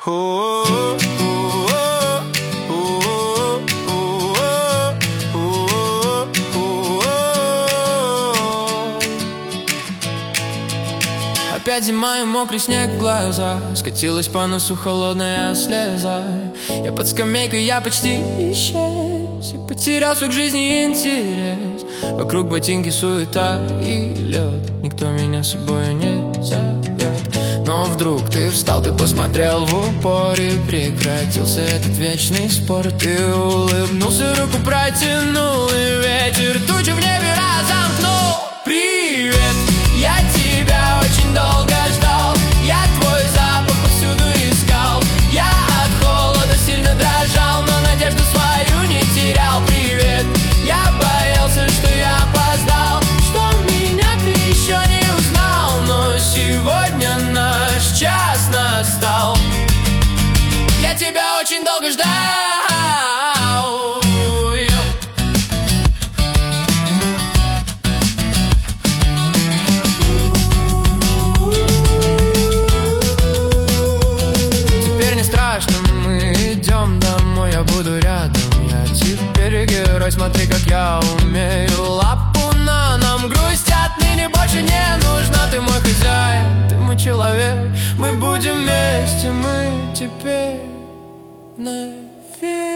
Опять зима и мокрый снег в глаза, скатилась по носу холодная слеза. Я под скамейкой, я почти исчез и потерял свой к жизни интерес. Вокруг ботинки, суета и лед, никто меня с собой не зовет. Но вдруг ты встал, ты посмотрел в упор, и прекратился этот вечный спор. Ты улыбнулся, руку протянул, и ветер тучи в небе разомкнул. Привет, я тебя очень долго ждал, я твой запах повсюду искал. Я от холода сильно дрожал, но надежду свою не терял. Привет, я боялся, что я опоздал, что меня ты еще не узнал. Но сегодня наш час настал, я тебя очень долго ждал. Я буду рядом, я теперь герой, смотри, как я умею. Лапу на нам, грусть отныне больше не нужна. Ты мой хозяин, ты мой человек, мы будем вместе, мы теперь навек.